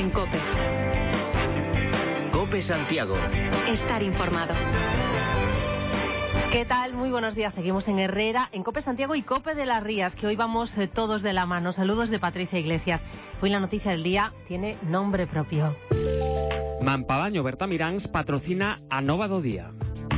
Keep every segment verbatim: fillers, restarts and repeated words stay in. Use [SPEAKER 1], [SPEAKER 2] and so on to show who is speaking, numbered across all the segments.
[SPEAKER 1] en COPE.
[SPEAKER 2] COPE Santiago.
[SPEAKER 1] Estar informado.
[SPEAKER 3] ¿Qué tal? Muy buenos días. Seguimos en Herrera, en COPE Santiago y COPE de las Rías, que hoy vamos eh, todos de la mano. Saludos de Patricia Iglesias. Hoy la noticia del día tiene nombre propio.
[SPEAKER 4] Mampabaño Bertamiráns patrocina a Nova do Día.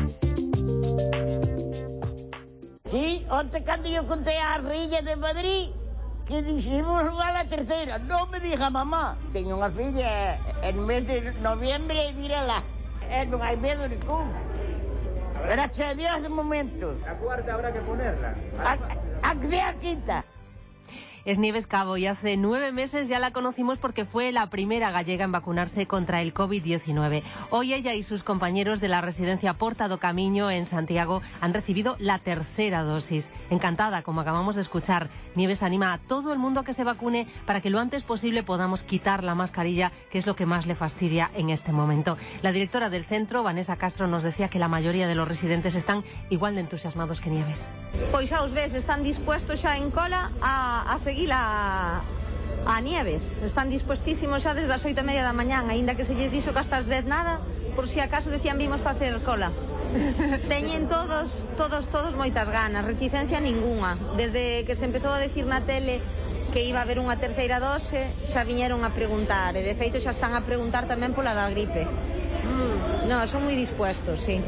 [SPEAKER 5] Sí, onte cando yo conté a Rilla de Madrid que diximos a la terceira, non me diga mamá. Teño unha filla en mes de noviembre e mírala, e non hai medo ningún. Gracias a Dios de momento.
[SPEAKER 6] La cuarta habrá que ponerla.
[SPEAKER 5] A, a, a quinta.
[SPEAKER 3] Es Nieves Cabo y hace nueve meses ya la conocimos porque fue la primera gallega en vacunarse contra el covid diecinueve. Hoy ella y sus compañeros de la residencia Porta do Camiño en Santiago han recibido la tercera dosis. Encantada, como acabamos de escuchar, Nieves anima a todo el mundo a que se vacune para que lo antes posible podamos quitar la mascarilla, que es lo que más le fastidia en este momento. La directora del centro, Vanessa Castro, nos decía que la mayoría de los residentes están igual de entusiasmados que Nieves.
[SPEAKER 7] Pois xa os ves, están dispuestos xa en cola a, a seguir a, a Nieves. Están dispuestísimos xa desde as oito e media da mañán, aínda que se lles dixo que hasta as dez nada, por si acaso decían vimos facer cola. Teñen todos, todos, todos moitas ganas, reticencia ninguna. Desde que se empezou a decir na tele que iba a haber unha terceira dose, xa viñeron a preguntar, e de feito xa están a preguntar tamén pola da gripe. Mm, no, son moi dispuestos, sí.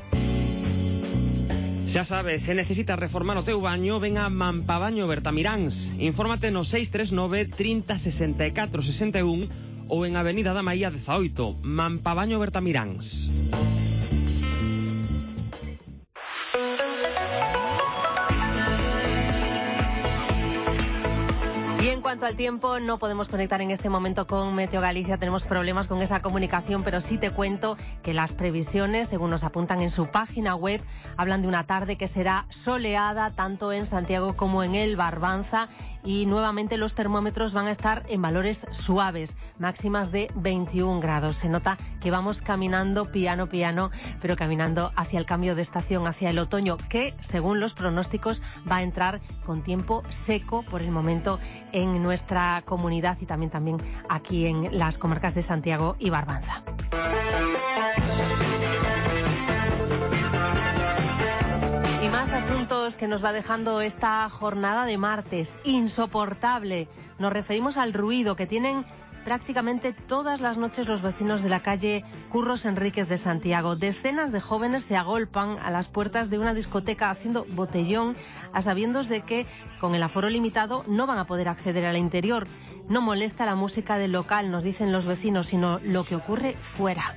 [SPEAKER 4] Xa sabes, se necesitas reformar o teu baño, ven a Mampabaño Bertamiráns. Infórmate no seis tres nove, trinta, sesenta e catro, sesenta e un ou en Avenida da Maía dezaoito, Mampabaño Bertamiráns.
[SPEAKER 3] Y en cuanto al tiempo, no podemos conectar en este momento con Meteo Galicia, tenemos problemas con esa comunicación, pero sí te cuento que las previsiones, según nos apuntan en su página web, hablan de una tarde que será soleada tanto en Santiago como en el Barbanza, y nuevamente los termómetros van a estar en valores suaves, máximas de veintiún grados. Se nota que vamos caminando piano piano, pero caminando hacia el cambio de estación, hacia el otoño, que según los pronósticos va a entrar con tiempo seco por el momento en nuestra comunidad y también también aquí en las comarcas de Santiago y Barbanza. Y más asuntos que nos va dejando esta jornada de martes. Insoportable. Nos referimos al ruido que tienen prácticamente todas las noches los vecinos de la calle Curros Enríquez de Santiago. Decenas de jóvenes se agolpan a las puertas de una discoteca haciendo botellón, a sabiendas de que con el aforo limitado no van a poder acceder al interior. No molesta la música del local, nos dicen los vecinos, sino lo que ocurre fuera.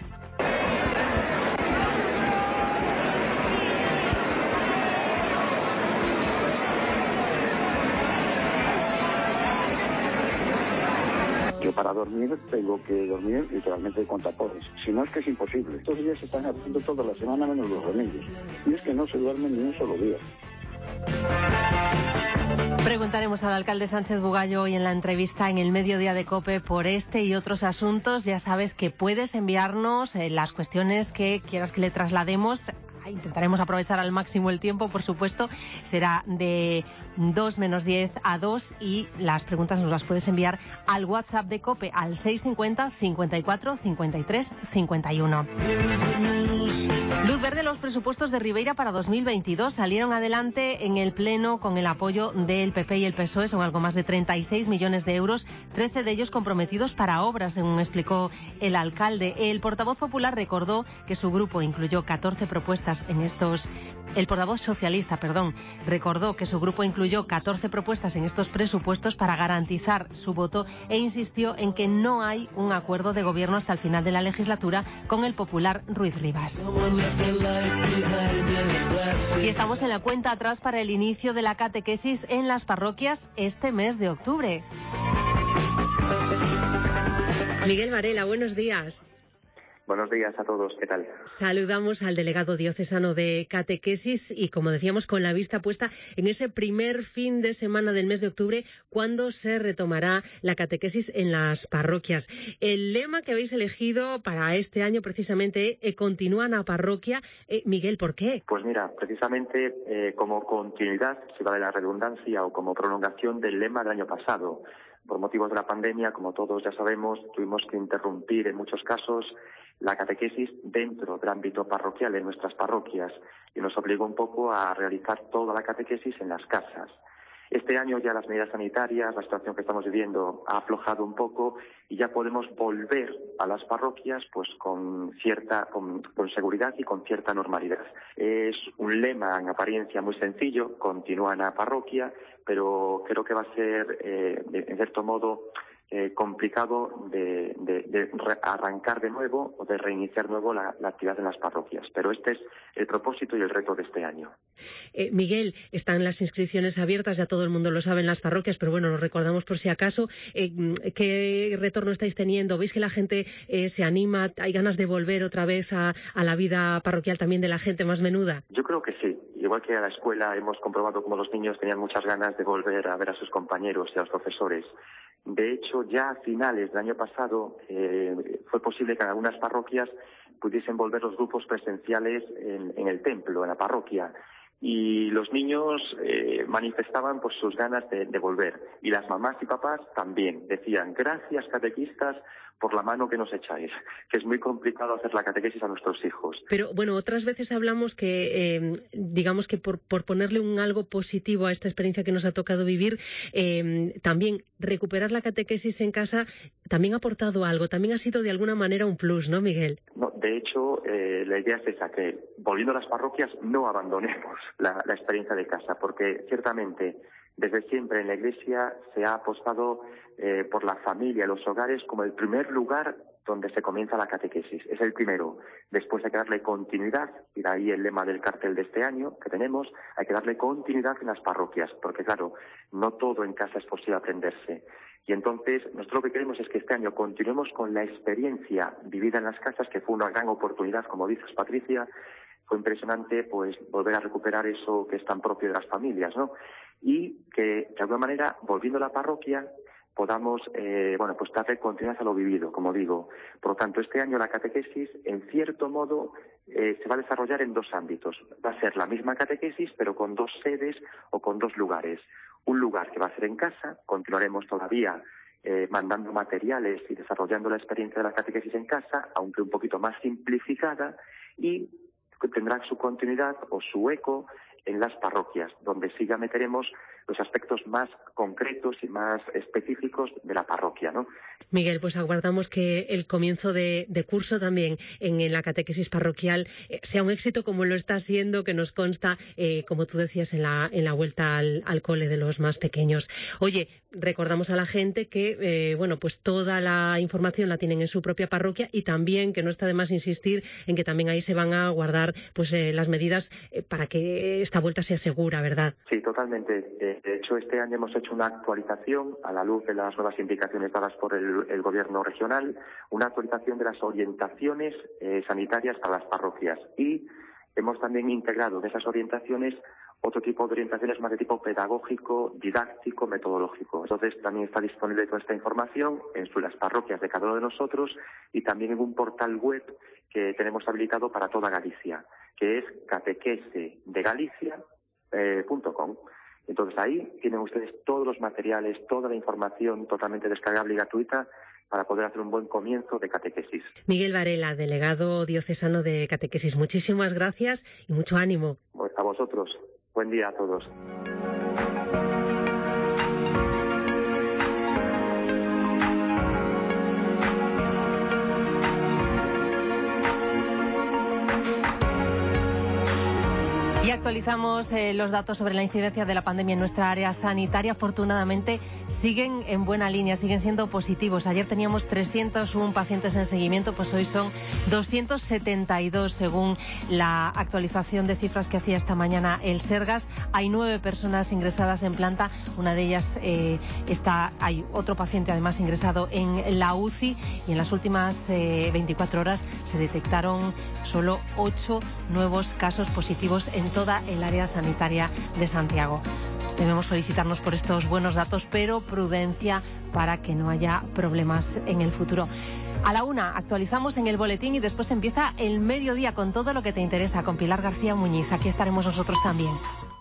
[SPEAKER 8] Yo para dormir tengo que dormir literalmente con tapones, si no es que es imposible. Estos días se están haciendo toda la semana menos los domingos, y es que no se duerme ni un solo día.
[SPEAKER 3] Preguntaremos al alcalde Sánchez Bugallo hoy en la entrevista en el Mediodía de COPE por este y otros asuntos. Ya sabes que puedes enviarnos eh, las cuestiones que quieras que le traslademos. Intentaremos aprovechar al máximo el tiempo, por supuesto. Será de dos menos diez a dos y las preguntas nos las puedes enviar al WhatsApp de COPE al seis cincuenta, cincuenta y cuatro, cincuenta y tres, cincuenta y uno. Luz verde los presupuestos de Ribeira para dos mil veintidós. Salieron adelante en el Pleno con el apoyo del P P y el P S O E. Son algo más de treinta y seis millones de euros, trece de ellos comprometidos para obras, según explicó el alcalde. El portavoz popular recordó que su grupo incluyó catorce propuestas en estos... El portavoz socialista, perdón, recordó que su grupo incluyó catorce propuestas en estos presupuestos para garantizar su voto e insistió en que no hay un acuerdo de gobierno hasta el final de la legislatura con el popular Ruiz Rivas. Y estamos en la cuenta atrás para el inicio de la catequesis en las parroquias este mes de octubre. Miguel Varela, buenos días.
[SPEAKER 9] Buenos días a todos, ¿qué tal?
[SPEAKER 3] Saludamos al delegado diocesano de catequesis y, como decíamos, con la vista puesta en ese primer fin de semana del mes de octubre, cuando se retomará la catequesis en las parroquias. El lema que habéis elegido para este año, precisamente, eh, continúan a parroquia. Eh, Miguel, ¿por qué?
[SPEAKER 9] Pues mira, precisamente eh, como continuidad, si vale la redundancia, o como prolongación del lema del año pasado. Por motivos de la pandemia, como todos ya sabemos, tuvimos que interrumpir en muchos casos la catequesis dentro del ámbito parroquial en nuestras parroquias y nos obligó un poco a realizar toda la catequesis en las casas. Este año ya las medidas sanitarias, la situación que estamos viviendo ha aflojado un poco y ya podemos volver a las parroquias pues con cierta, con, con seguridad y con cierta normalidad. Es un lema en apariencia muy sencillo, continúa en la parroquia, pero creo que va a ser, eh, de, en cierto modo, Eh, complicado de, de, de arrancar de nuevo o de reiniciar de nuevo la, la actividad en las parroquias. Pero este es el propósito y el reto de este año.
[SPEAKER 3] Eh, Miguel, están las inscripciones abiertas, ya todo el mundo lo sabe en las parroquias, pero bueno, lo recordamos por si acaso. Eh, ¿Qué retorno estáis teniendo? ¿Veis que la gente eh, se anima? ¿Hay ganas de volver otra vez a, a la vida parroquial también de la gente más menuda?
[SPEAKER 9] Yo creo que sí. Igual que a la escuela hemos comprobado cómo los niños tenían muchas ganas de volver a ver a sus compañeros y a los profesores. De hecho, ya a finales del año pasado eh, fue posible que en algunas parroquias pudiesen volver los grupos presenciales en, en el templo, en la parroquia. Y los niños eh, manifestaban pues sus ganas de, de volver. Y las mamás y papás también decían, gracias catequistas por la mano que nos echáis, que es muy complicado hacer la catequesis a nuestros hijos.
[SPEAKER 3] Pero bueno, otras veces hablamos que, eh, digamos que por, por ponerle un algo positivo a esta experiencia que nos ha tocado vivir, eh, también recuperar la catequesis en casa también ha aportado algo, también ha sido de alguna manera un plus, ¿no, Miguel?
[SPEAKER 9] No, de hecho, eh, la idea es esa, que volviendo a las parroquias no abandonemos la, la experiencia de casa, porque ciertamente desde siempre en la Iglesia se ha apostado eh, por la familia, los hogares, como el primer lugar donde se comienza la catequesis. Es el primero. Después hay que darle continuidad, y de ahí el lema del cartel de este año que tenemos, hay que darle continuidad en las parroquias, porque claro, no todo en casa es posible aprenderse. Y entonces, nosotros lo que queremos es que este año continuemos con la experiencia vivida en las casas, que fue una gran oportunidad, como dices, Patricia. Fue impresionante pues volver a recuperar eso que es tan propio de las familias, ¿no? Y que, de alguna manera, volviendo a la parroquia, podamos, eh, bueno, pues darle continuidad a lo vivido, como digo. Por lo tanto, este año la catequesis, en cierto modo, eh, se va a desarrollar en dos ámbitos. Va a ser la misma catequesis, pero con dos sedes o con dos lugares. Un lugar que va a ser en casa, continuaremos todavía eh, mandando materiales y desarrollando la experiencia de la catequesis en casa, aunque un poquito más simplificada, y tendrá su continuidad o su eco en las parroquias, donde sí ya meteremos los aspectos más concretos y más específicos de la parroquia, ¿no?
[SPEAKER 3] Miguel, pues aguardamos que el comienzo de, de curso también en, en la catequesis parroquial eh, sea un éxito como lo está siendo, que nos consta, eh, como tú decías, en la, en la vuelta al, al cole de los más pequeños. Oye, recordamos a la gente que, eh, bueno, pues toda la información la tienen en su propia parroquia y también que no está de más insistir en que también ahí se van a guardar pues eh, las medidas eh, para que esta vuelta sea segura, ¿verdad?
[SPEAKER 9] Sí, totalmente. Eh, de hecho, este año hemos hecho una actualización a la luz de las nuevas indicaciones dadas por el, el gobierno regional, una actualización de las orientaciones eh, sanitarias para las parroquias y hemos también integrado de esas orientaciones otro tipo de orientaciones más de tipo pedagógico, didáctico, metodológico. Entonces también está disponible toda esta información en las parroquias de cada uno de nosotros y también en un portal web que tenemos habilitado para toda Galicia, que es catequesedegalicia punto com. Entonces ahí tienen ustedes todos los materiales, toda la información totalmente descargable y gratuita para poder hacer un buen comienzo de catequesis.
[SPEAKER 3] Miguel Varela, delegado diocesano de catequesis, muchísimas gracias y mucho ánimo.
[SPEAKER 9] Pues a vosotros. Buen día a todos.
[SPEAKER 3] Y actualizamos eh, los datos sobre la incidencia de la pandemia en nuestra área sanitaria. Afortunadamente siguen en buena línea, siguen siendo positivos. Ayer teníamos trescientos uno pacientes en seguimiento, pues hoy son doscientos setenta y dos según la actualización de cifras que hacía esta mañana el Sergas. Hay nueve personas ingresadas en planta, una de ellas eh, está, hay otro paciente además ingresado en la U C I y en las últimas eh, veinticuatro horas se detectaron solo ocho nuevos casos positivos en toda el área sanitaria de Santiago. Debemos felicitarnos por estos buenos datos, pero prudencia para que no haya problemas en el futuro. A la una actualizamos en el boletín y después empieza el mediodía con todo lo que te interesa con Pilar García Muñiz. Aquí estaremos nosotros también.